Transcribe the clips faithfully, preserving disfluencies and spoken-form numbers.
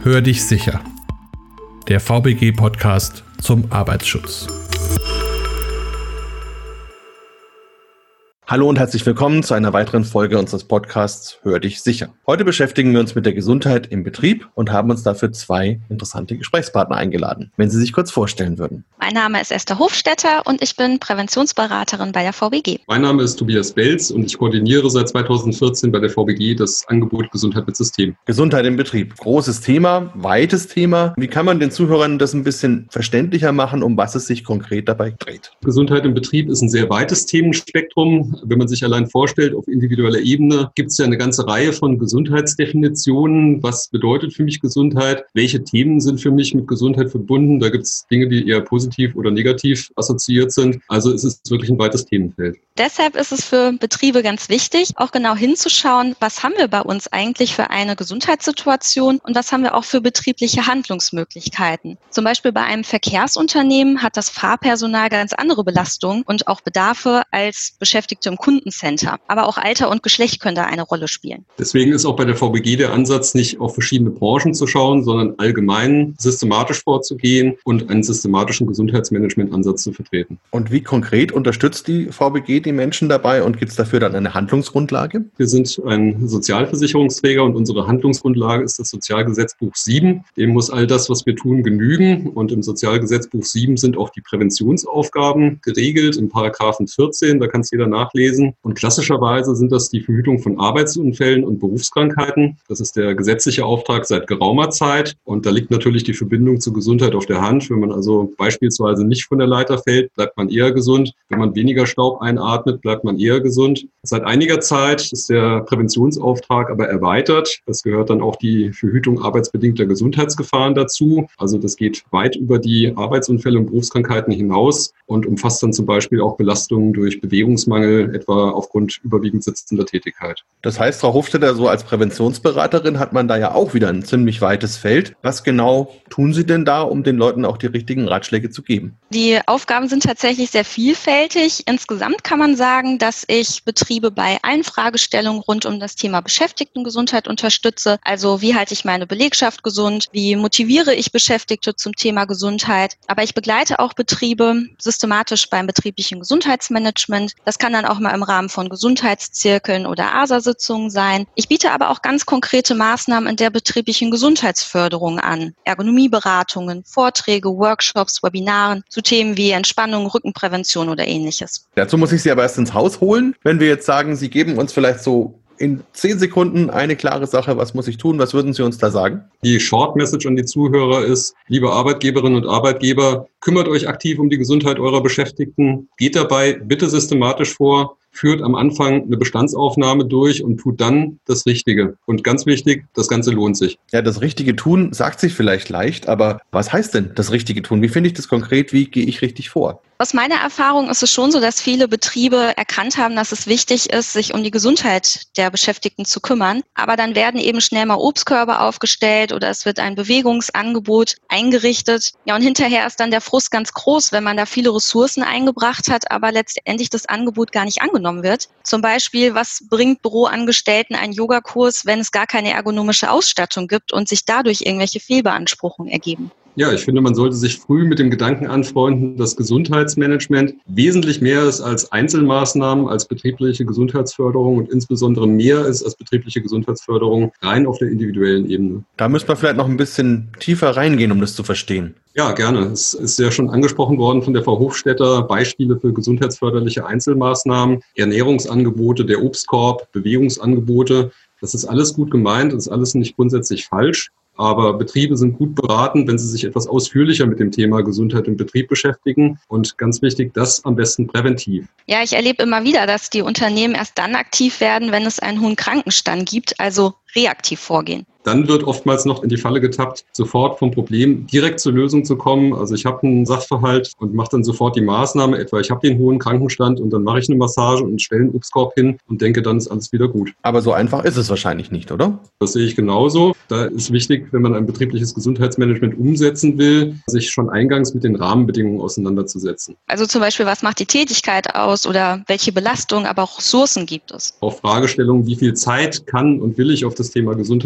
Hör dich sicher. Der V B G-Podcast zum Arbeitsschutz. Hallo und herzlich willkommen zu einer weiteren Folge unseres Podcasts Hör dich sicher. Heute beschäftigen wir uns mit der Gesundheit im Betrieb und haben uns dafür zwei interessante Gesprächspartner eingeladen. Wenn Sie sich kurz vorstellen würden. Mein Name ist Esther Hofstetter und ich bin Präventionsberaterin bei der V B G. Mein Name ist Tobias Belz und ich koordiniere seit zweitausendvierzehn bei der V B G das Angebot Gesundheit mit System. Gesundheit im Betrieb. Großes Thema, weites Thema. Wie kann man den Zuhörern das ein bisschen verständlicher machen, um was es sich konkret dabei dreht? Gesundheit im Betrieb ist ein sehr weites Themenspektrum. Wenn man sich allein vorstellt, auf individueller Ebene gibt es ja eine ganze Reihe von Gesundheitsdefinitionen. Was bedeutet für mich Gesundheit? Welche Themen sind für mich mit Gesundheit verbunden? Da gibt es Dinge, die eher positiv oder negativ assoziiert sind. Also es ist wirklich ein weites Themenfeld. Deshalb ist es für Betriebe ganz wichtig, auch genau hinzuschauen, was haben wir bei uns eigentlich für eine Gesundheitssituation und was haben wir auch für betriebliche Handlungsmöglichkeiten. Zum Beispiel bei einem Verkehrsunternehmen hat das Fahrpersonal ganz andere Belastungen und auch Bedarfe als Beschäftigte im Kundencenter. Aber auch Alter und Geschlecht können da eine Rolle spielen. Deswegen ist auch bei der V B G der Ansatz, nicht auf verschiedene Branchen zu schauen, sondern allgemein systematisch vorzugehen und einen systematischen Gesundheitsmanagement-Ansatz zu vertreten. Und wie konkret unterstützt die V B G die Menschen dabei und gibt es dafür dann eine Handlungsgrundlage? Wir sind ein Sozialversicherungsträger und unsere Handlungsgrundlage ist das Sozialgesetzbuch sieben. Dem muss all das, was wir tun, genügen. Und im Sozialgesetzbuch sieben sind auch die Präventionsaufgaben geregelt, im Paragraphen vierzehn. Da kann es jeder nachlesen. Und klassischerweise sind das die Verhütung von Arbeitsunfällen und Berufskrankheiten. Das ist der gesetzliche Auftrag seit geraumer Zeit. Und da liegt natürlich die Verbindung zur Gesundheit auf der Hand. Wenn man also beispielsweise nicht von der Leiter fällt, bleibt man eher gesund. Wenn man weniger Staub einatmet, bleibt man eher gesund. Seit einiger Zeit ist der Präventionsauftrag aber erweitert. Es gehört dann auch die Verhütung arbeitsbedingter Gesundheitsgefahren dazu. Also das geht weit über die Arbeitsunfälle und Berufskrankheiten hinaus und umfasst dann zum Beispiel auch Belastungen durch Bewegungsmangel, etwa aufgrund überwiegend sitzender Tätigkeit. Das heißt, Frau Hofstetter, so als Präventionsberaterin hat man da ja auch wieder ein ziemlich weites Feld. Was genau tun Sie denn da, um den Leuten auch die richtigen Ratschläge zu geben? Die Aufgaben sind tatsächlich sehr vielfältig. Insgesamt kann man sagen, dass ich Betriebe bei allen Fragestellungen rund um das Thema Beschäftigtengesundheit unterstütze. Also wie halte ich meine Belegschaft gesund? Wie motiviere ich Beschäftigte zum Thema Gesundheit? Aber ich begleite auch Betriebe systematisch beim betrieblichen Gesundheitsmanagement. Das kann dann auch mal im Rahmen von Gesundheitszirkeln oder A S A-Sitzungen sein. Ich biete aber auch ganz konkrete Maßnahmen in der betrieblichen Gesundheitsförderung an. Ergonomieberatungen, Vorträge, Workshops, Webinaren zu Themen wie Entspannung, Rückenprävention oder ähnliches. Dazu muss ich Sie aber erst ins Haus holen. Wenn wir jetzt sagen, Sie geben uns vielleicht so in zehn Sekunden eine klare Sache, was muss ich tun? Was würden Sie uns da sagen? Die Short Message an die Zuhörer ist, liebe Arbeitgeberinnen und Arbeitgeber, kümmert euch aktiv um die Gesundheit eurer Beschäftigten. Geht dabei bitte systematisch vor. Führt am Anfang eine Bestandsaufnahme durch und tut dann das Richtige. Und ganz wichtig, das Ganze lohnt sich. Ja, das Richtige tun sagt sich vielleicht leicht, aber was heißt denn das Richtige tun? Wie finde ich das konkret? Wie gehe ich richtig vor? Aus meiner Erfahrung ist es schon so, dass viele Betriebe erkannt haben, dass es wichtig ist, sich um die Gesundheit der Beschäftigten zu kümmern. Aber dann werden eben schnell mal Obstkörbe aufgestellt oder es wird ein Bewegungsangebot eingerichtet. Ja, und hinterher ist dann der Frust ganz groß, wenn man da viele Ressourcen eingebracht hat, aber letztendlich das Angebot gar nicht angenommen wird. Zum Beispiel, was bringt Büroangestellten ein Yogakurs, wenn es gar keine ergonomische Ausstattung gibt und sich dadurch irgendwelche Fehlbeanspruchungen ergeben? Ja, ich finde, man sollte sich früh mit dem Gedanken anfreunden, dass Gesundheitsmanagement wesentlich mehr ist als Einzelmaßnahmen, als betriebliche Gesundheitsförderung und insbesondere mehr ist als betriebliche Gesundheitsförderung rein auf der individuellen Ebene. Da müssen wir vielleicht noch ein bisschen tiefer reingehen, um das zu verstehen. Ja, gerne. Es ist ja schon angesprochen worden von der Frau Hofstetter, Beispiele für gesundheitsförderliche Einzelmaßnahmen, Ernährungsangebote, der Obstkorb, Bewegungsangebote. Das ist alles gut gemeint, das ist alles nicht grundsätzlich falsch. Aber Betriebe sind gut beraten, wenn sie sich etwas ausführlicher mit dem Thema Gesundheit im Betrieb beschäftigen. Und ganz wichtig, das am besten präventiv. Ja, ich erlebe immer wieder, dass die Unternehmen erst dann aktiv werden, wenn es einen hohen Krankenstand gibt, also reaktiv vorgehen. Dann wird oftmals noch in die Falle getappt, sofort vom Problem direkt zur Lösung zu kommen. Also ich habe einen Sachverhalt und mache dann sofort die Maßnahme, etwa ich habe den hohen Krankenstand und dann mache ich eine Massage und stelle einen Obstkorb hin und denke, dann ist alles wieder gut. Aber so einfach ist es wahrscheinlich nicht, oder? Das sehe ich genauso. Da ist wichtig, wenn man ein betriebliches Gesundheitsmanagement umsetzen will, sich schon eingangs mit den Rahmenbedingungen auseinanderzusetzen. Also zum Beispiel, was macht die Tätigkeit aus oder welche Belastung, aber auch Ressourcen gibt es? Auch Fragestellungen, wie viel Zeit kann und will ich auf das Thema Gesundheitsmanagement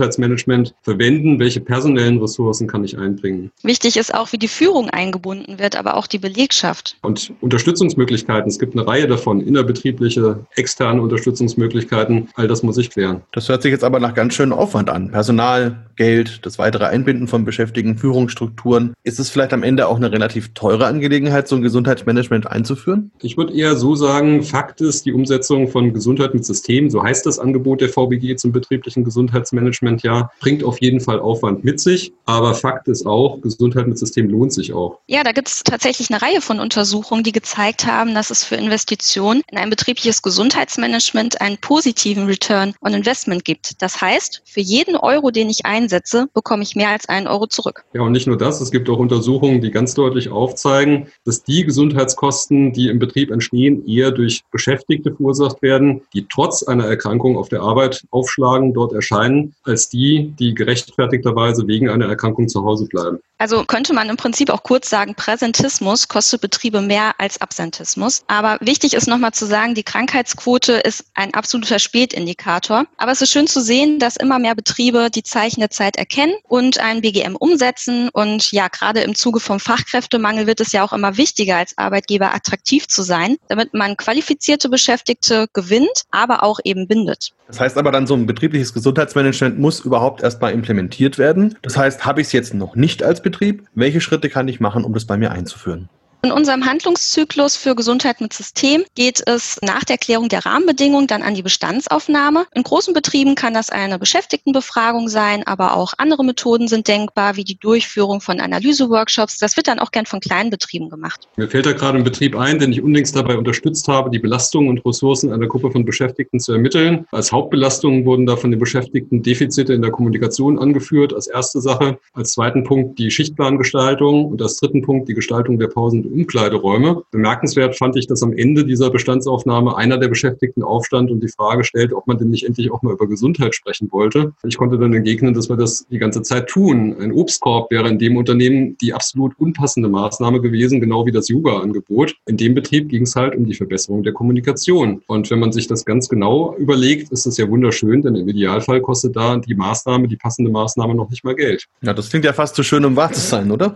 Gesundheitsmanagement verwenden? Welche personellen Ressourcen kann ich einbringen? Wichtig ist auch, wie die Führung eingebunden wird, aber auch die Belegschaft. Und Unterstützungsmöglichkeiten, es gibt eine Reihe davon, innerbetriebliche, externe Unterstützungsmöglichkeiten, all das muss ich klären. Das hört sich jetzt aber nach ganz schönem Aufwand an. Personal, Geld, das weitere Einbinden von Beschäftigten, Führungsstrukturen. Ist es vielleicht am Ende auch eine relativ teure Angelegenheit, so ein Gesundheitsmanagement einzuführen? Ich würde eher so sagen, Fakt ist, die Umsetzung von Gesundheit mit System, so heißt das Angebot der V B G zum betrieblichen Gesundheitsmanagement ja, bringt auf jeden Fall Aufwand mit sich. Aber Fakt ist auch, Gesundheit mit System lohnt sich auch. Ja, da gibt es tatsächlich eine Reihe von Untersuchungen, die gezeigt haben, dass es für Investitionen in ein betriebliches Gesundheitsmanagement einen positiven Return on Investment gibt. Das heißt, für jeden Euro, den ich einsetze, bekomme ich mehr als einen Euro zurück. Ja, und nicht nur das, es gibt auch Untersuchungen, die ganz deutlich aufzeigen, dass die Gesundheitskosten, die im Betrieb entstehen, eher durch Beschäftigte verursacht werden, die trotz einer Erkrankung auf der Arbeit aufschlagen, dort erscheinen, als die, die gerechtfertigterweise wegen einer Erkrankung zu Hause bleiben. Also könnte man im Prinzip auch kurz sagen, Präsentismus kostet Betriebe mehr als Absentismus. Aber wichtig ist nochmal zu sagen, die Krankheitsquote ist ein absoluter Spätindikator. Aber es ist schön zu sehen, dass immer mehr Betriebe die Zeichen der Zeit erkennen und ein B G M umsetzen. Und ja, gerade im Zuge vom Fachkräftemangel wird es ja auch immer wichtiger, als Arbeitgeber attraktiv zu sein, damit man qualifizierte Beschäftigte gewinnt, aber auch eben bindet. Das heißt aber dann, so ein betriebliches Gesundheitsmanagement muss überhaupt erstmal implementiert werden. Das heißt, habe ich es jetzt noch nicht als Betrieb? Welche Schritte kann ich machen, um das bei mir einzuführen? In unserem Handlungszyklus für Gesundheit mit System geht es nach der Klärung der Rahmenbedingungen dann an die Bestandsaufnahme. In großen Betrieben kann das eine Beschäftigtenbefragung sein, aber auch andere Methoden sind denkbar, wie die Durchführung von Analyseworkshops. Das wird dann auch gern von kleinen Betrieben gemacht. Mir fällt da gerade ein Betrieb ein, den ich unlängst dabei unterstützt habe, die Belastungen und Ressourcen einer Gruppe von Beschäftigten zu ermitteln. Als Hauptbelastungen wurden da von den Beschäftigten Defizite in der Kommunikation angeführt, als erste Sache. Als zweiten Punkt die Schichtplangestaltung und als dritten Punkt die Gestaltung der Pausen Umkleideräume. Bemerkenswert fand ich, dass am Ende dieser Bestandsaufnahme einer der Beschäftigten aufstand und die Frage stellt, ob man denn nicht endlich auch mal über Gesundheit sprechen wollte. Ich konnte dann entgegnen, dass wir das die ganze Zeit tun. Ein Obstkorb wäre in dem Unternehmen die absolut unpassende Maßnahme gewesen, genau wie das Yoga-Angebot. In dem Betrieb ging es halt um die Verbesserung der Kommunikation. Und wenn man sich das ganz genau überlegt, ist das ja wunderschön, denn im Idealfall kostet da die Maßnahme, die passende Maßnahme noch nicht mal Geld. Ja, das klingt ja fast zu schön, um wahr zu sein, oder?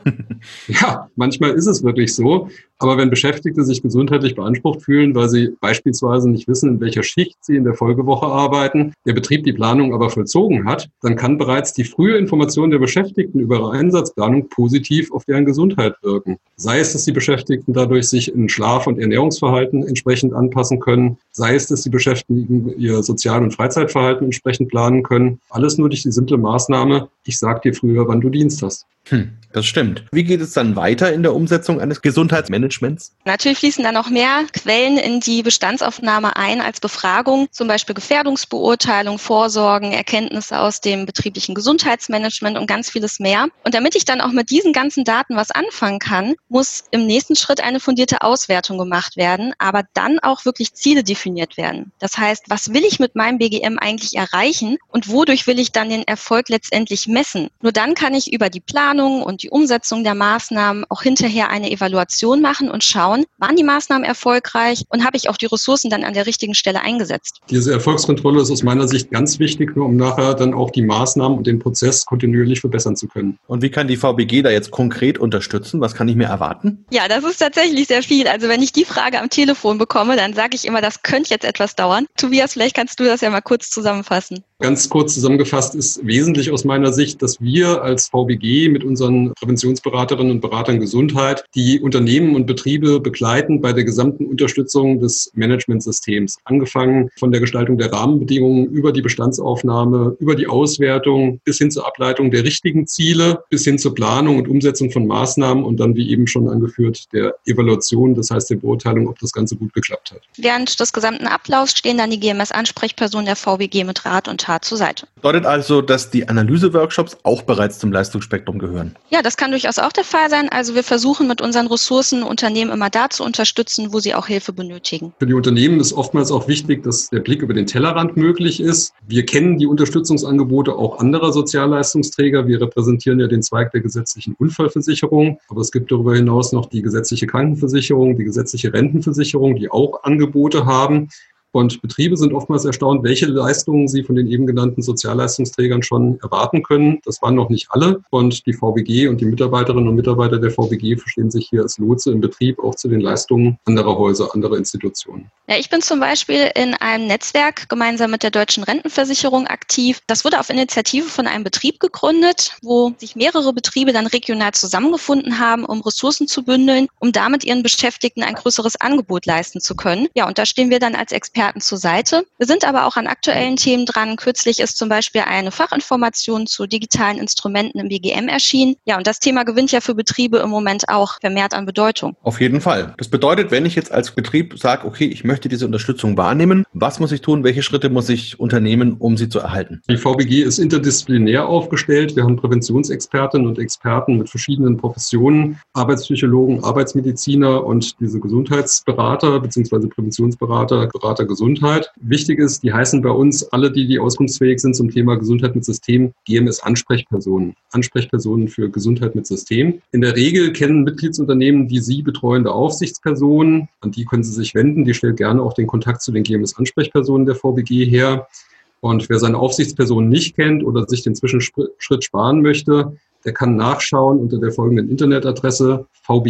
Ja, manchmal ist es wirklich so. Aber wenn Beschäftigte sich gesundheitlich beansprucht fühlen, weil sie beispielsweise nicht wissen, in welcher Schicht sie in der Folgewoche arbeiten, der Betrieb die Planung aber vollzogen hat, dann kann bereits die frühe Information der Beschäftigten über ihre Einsatzplanung positiv auf deren Gesundheit wirken. Sei es, dass die Beschäftigten dadurch sich in Schlaf- und Ernährungsverhalten entsprechend anpassen können, sei es, dass die Beschäftigten ihr Sozial- und Freizeitverhalten entsprechend planen können. Alles nur durch die simple Maßnahme, ich sag dir früher, wann du Dienst hast. Hm, das stimmt. Wie geht es dann weiter in der Umsetzung eines Gesundheitsmanagements? Natürlich fließen da noch mehr Quellen in die Bestandsaufnahme ein als Befragung, zum Beispiel Gefährdungsbeurteilung, Vorsorgen, Erkenntnisse aus dem betrieblichen Gesundheitsmanagement und ganz vieles mehr. Und damit ich dann auch mit diesen ganzen Daten was anfangen kann, muss im nächsten Schritt eine fundierte Auswertung gemacht werden, aber dann auch wirklich Ziele definiert werden. Das heißt, was will ich mit meinem B G M eigentlich erreichen und wodurch will ich dann den Erfolg letztendlich messen? Nur dann kann ich über die Planung und die Umsetzung der Maßnahmen auch hinterher eine Evaluation machen und schauen, waren die Maßnahmen erfolgreich und habe ich auch die Ressourcen dann an der richtigen Stelle eingesetzt. Diese Erfolgskontrolle ist aus meiner Sicht ganz wichtig, nur um nachher dann auch die Maßnahmen und den Prozess kontinuierlich verbessern zu können. Und wie kann die V B G da jetzt konkret unterstützen? Was kann ich mir erwarten? Ja, das ist tatsächlich sehr viel. Also wenn ich die Frage am Telefon bekomme, dann sage ich immer, das könnte jetzt etwas dauern. Tobias, vielleicht kannst du das ja mal kurz zusammenfassen. Ganz kurz zusammengefasst ist wesentlich aus meiner Sicht, dass wir als V B G mit unseren Präventionsberaterinnen und Beratern Gesundheit die Unternehmen und Betriebe begleiten bei der gesamten Unterstützung des Managementsystems. Angefangen von der Gestaltung der Rahmenbedingungen über die Bestandsaufnahme, über die Auswertung bis hin zur Ableitung der richtigen Ziele, bis hin zur Planung und Umsetzung von Maßnahmen und dann, wie eben schon angeführt, der Evaluation, das heißt der Beurteilung, ob das Ganze gut geklappt hat. Während des gesamten Ablaufs stehen dann die G M S-Ansprechpersonen der V B G mit Rat und Tat zur Seite. Bedeutet also, dass die Analyse-Workshops auch bereits zum Leistungsspektrum gehören? Ja, das kann durchaus auch der Fall sein. Also wir versuchen mit unseren Ressourcen Unternehmen immer da zu unterstützen, wo sie auch Hilfe benötigen. Für die Unternehmen ist oftmals auch wichtig, dass der Blick über den Tellerrand möglich ist. Wir kennen die Unterstützungsangebote auch anderer Sozialleistungsträger. Wir repräsentieren ja den Zweig der gesetzlichen Unfallversicherung. Aber es gibt darüber hinaus noch die gesetzliche Krankenversicherung, die gesetzliche Rentenversicherung, die auch Angebote haben. Und Betriebe sind oftmals erstaunt, welche Leistungen sie von den eben genannten Sozialleistungsträgern schon erwarten können. Das waren noch nicht alle. Und die V B G und die Mitarbeiterinnen und Mitarbeiter der V B G verstehen sich hier als Lotse im Betrieb auch zu den Leistungen anderer Häuser, anderer Institutionen. Ja, ich bin zum Beispiel in einem Netzwerk gemeinsam mit der Deutschen Rentenversicherung aktiv. Das wurde auf Initiative von einem Betrieb gegründet, wo sich mehrere Betriebe dann regional zusammengefunden haben, um Ressourcen zu bündeln, um damit ihren Beschäftigten ein größeres Angebot leisten zu können. Ja, und da stehen wir dann als Experten zur Seite. Wir sind aber auch an aktuellen Themen dran. Kürzlich ist zum Beispiel eine Fachinformation zu digitalen Instrumenten im B G M erschienen. Ja, und das Thema gewinnt ja für Betriebe im Moment auch vermehrt an Bedeutung. Auf jeden Fall. Das bedeutet, wenn ich jetzt als Betrieb sage, okay, ich möchte diese Unterstützung wahrnehmen, was muss ich tun, welche Schritte muss ich unternehmen, um sie zu erhalten? Die V B G ist interdisziplinär aufgestellt. Wir haben Präventionsexpertinnen und Experten mit verschiedenen Professionen, Arbeitspsychologen, Arbeitsmediziner und diese Gesundheitsberater bzw. Präventionsberater, Berater Gesundheit. Wichtig ist, die heißen bei uns alle, die, die auskunftsfähig sind zum Thema Gesundheit mit System, G M S-Ansprechpersonen. Ansprechpersonen für Gesundheit mit System. In der Regel kennen Mitgliedsunternehmen die Sie betreuende Aufsichtsperson. An die können Sie sich wenden. Die stellt gerne auch den Kontakt zu den G M S-Ansprechpersonen der V B G her. Und wer seine Aufsichtsperson nicht kennt oder sich den Zwischenschritt sparen möchte, der kann nachschauen unter der folgenden Internetadresse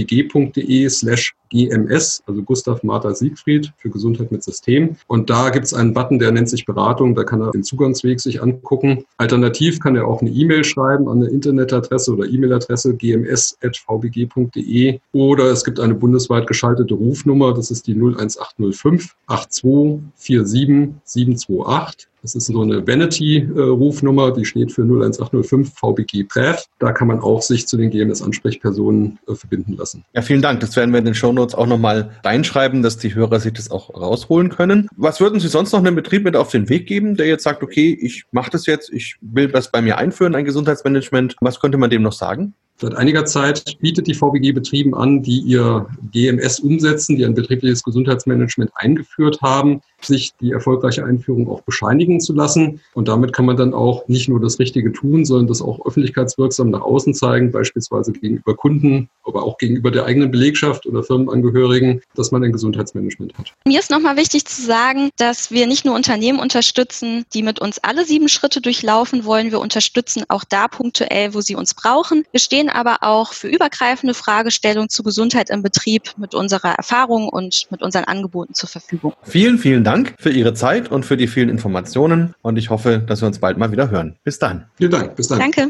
vbg.de slash gms, also Gustav Martha Siegfried für Gesundheit mit System. Und da gibt es einen Button, der nennt sich Beratung, da kann er den Zugangsweg sich angucken. Alternativ kann er auch eine E-Mail schreiben an eine Internetadresse oder E-Mail-Adresse gms at vbg.de oder es gibt eine bundesweit geschaltete Rufnummer, das ist die null eins acht null fünf acht zwei vier sieben sieben zwei acht. Das ist so eine Vanity-Rufnummer, die steht für null eins acht null fünf V B G Präv. Da kann man auch sich zu den G M S-Ansprechpersonen äh, verbinden lassen. Ja, vielen Dank. Das werden wir in den Shownotes auch nochmal reinschreiben, dass die Hörer sich das auch rausholen können. Was würden Sie sonst noch einem Betrieb mit auf den Weg geben, der jetzt sagt, okay, ich mache das jetzt, ich will das bei mir einführen, ein Gesundheitsmanagement. Was könnte man dem noch sagen? Seit einiger Zeit bietet die V B G Betrieben an, die ihr G M S umsetzen, die ein betriebliches Gesundheitsmanagement eingeführt haben, sich die erfolgreiche Einführung auch bescheinigen zu lassen. Und damit kann man dann auch nicht nur das Richtige tun, sondern das auch öffentlichkeitswirksam nach außen zeigen, beispielsweise gegenüber Kunden, aber auch gegenüber der eigenen Belegschaft oder Firmenangehörigen, dass man ein Gesundheitsmanagement hat. Mir ist nochmal wichtig zu sagen, dass wir nicht nur Unternehmen unterstützen, die mit uns alle sieben Schritte durchlaufen wollen. Wir unterstützen auch da punktuell, wo sie uns brauchen. Wir stehen aber auch für übergreifende Fragestellungen zu Gesundheit im Betrieb mit unserer Erfahrung und mit unseren Angeboten zur Verfügung. Vielen, vielen Dank für Ihre Zeit und für die vielen Informationen und ich hoffe, dass wir uns bald mal wieder hören. Bis dann. Vielen Dank. Bis dann. Danke.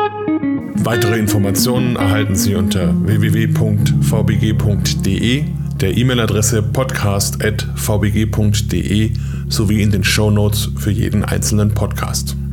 Weitere Informationen erhalten Sie unter w w w punkt v b g punkt d e, der E-Mail-Adresse podcast at v b g punkt d e sowie in den Shownotes für jeden einzelnen Podcast.